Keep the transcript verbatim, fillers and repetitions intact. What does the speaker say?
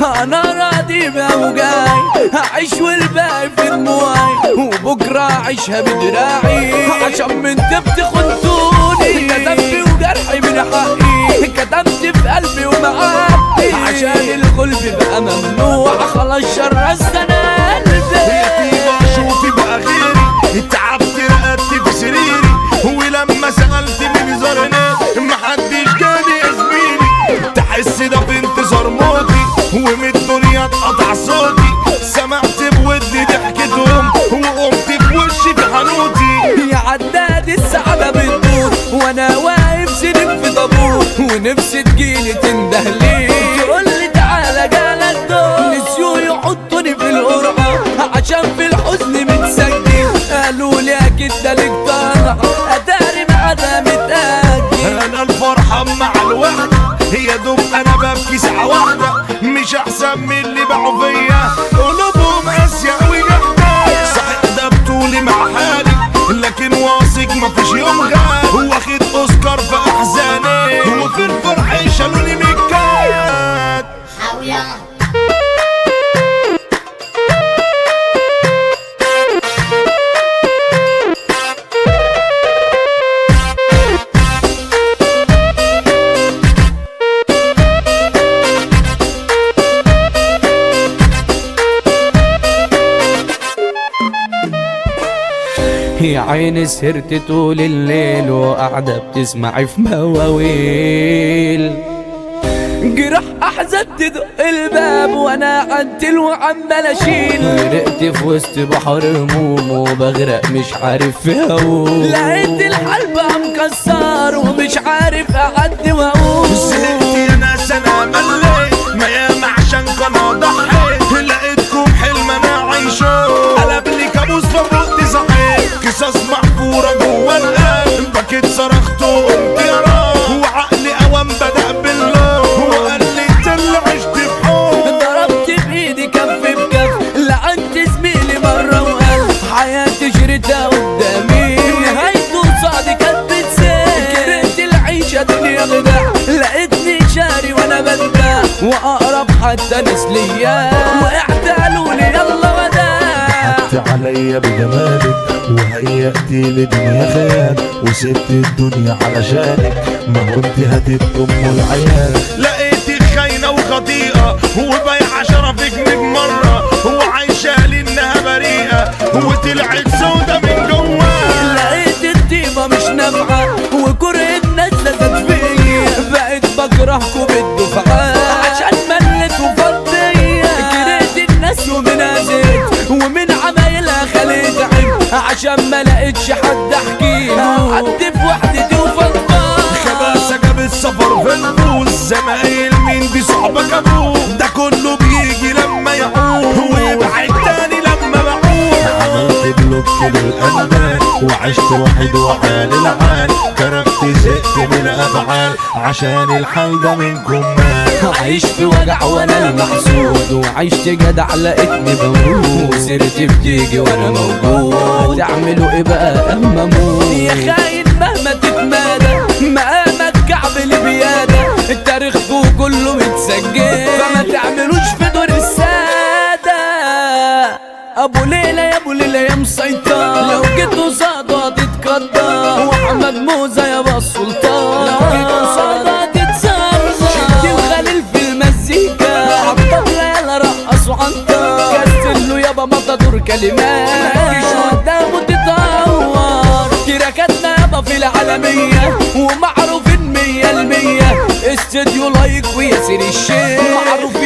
انا راضي بأوجاعي، هعيش والباقي في دموعي، وبكرة اعيشها بدراعي، عشان من تبت خنتوني كتبت وجرحي من حقي، كتبت في قلبي ومعدي، عشان الغلب بقى ممنوع، خلاص شرست انا قلبي. يا طيبة شوفي بقى غيري، تعبت رقدت في سريري، ولما سألت مين زارني محدش جالي يا زميلي. تحس ده في انتظار موتي، ومن الدنيا اتقطع صوتي، سمعت بودي ضحكتهم وقمت في وشي في حنوتي. يا عداد السعادة بتدور وانا واقف سنين في طابور، ونفسي تجيلي تندهلي تقولي تعالى جالك دور. نسيوا يحطوني في القرعة عشان في الحزن متسجل، قالوا لي اكيد ده ليك طالع اتاري معانا متأجل. انا الفرحة مع الوحدة، هي دوب انا ببكي ساعة واحدة، مش احسن من اللي باعوا فيا قلوبهم قاسية وجحدة. صحيح ده بطولي مع حالي، لكن واثق مفيش يوم غالي، واخد اوسكار في احزاني، وفي الفرح شالوني مكات. يا عيني سهرت طول الليل وقاعدة بتسمعي في مواويل، جرح احزن تدق الباب وانا عنتل وعمال اشيل، غرقت في وسط بحر هموم وبغرق مش عارف في هقول، لقيت الحال بقى مكسر ومش عارف اعدي واقول. زهقت يا ناس انا مليت، ما ياما عشان كان ضحيت، لقيتكم حلم انا عايشه قلب لي كابوس فوقت صحيت. قصص محفورة جوا القلب، بكيت صرخت وقمت يا رب، وعقلي اوام بدأ باللوم، وقال لي انت اللي عشت بحب. ضربت بايدي كف بكف، لعنت زميلي مرة وقال حياتي جريتها قدامي، نهايته قصادي كانت بتسيل، كرهت العيشة دنيا غدا، لقيتني شاري وانا بندى، واقرب حتى ناس ليا وقعت قالوا لي يلا وداع. ضحكت عليا بجمالك وهيأتي لدنيا خيال، وسبت الدنيا علشانك، ما كنت هتبقى ام العيال. لقيتك خاينة وخطيئة وبايعة شرفك مية مرة، وعايشة لي انها بريئة وطلعت سودة من جوا. لقيت الطيبة مش نافعة وكره الناس لزت فيا، بقيت بكرهكوا بالدفعة عشان ملت وفضية، كرهت الناس ومنازلت ومن عمايلها خليت عيب، عشان ما لقيتش حد احكيله، قعدت في وحدتي وفضة. خباثة جابت سفر في الفوز، زمايل مين دي صحبة كابوس، ده كله بيجي لما يعود ويبعد تاني لما بعود. عملت بلوك للأندال وعشت وحيد وحال العال، كرفت زهقت من أفعال عشان الحال ده منكم مال. عايش في وجع وانا المحسود، وعشت جدع لقيتني بموت، وسيرتي بتيجي وانا موجود، تعملوا ايه بقى اما اموت؟ يا خاين مهما تتمادى مقامك كعب البيادة، التاريخ فوق كله متسجل، فما تعملوش في دور السادة. ابو ليلى يا ابو ليلى يا مسيطر، لو جيت قصاده هتتقدر، واحمد موزة يابا السلطان، لو جيت قصاده هتتصرصر، شدي وخليل في المزيكا، عالطبلة يلا رقصوا عنتر، كاستلو يابا مطادور كلمات، متجيش قدامه تتعور، تراكاتنا يابا في العالمية ومعروفين مية المية، استديو لايك وياسر الشيخ معروفين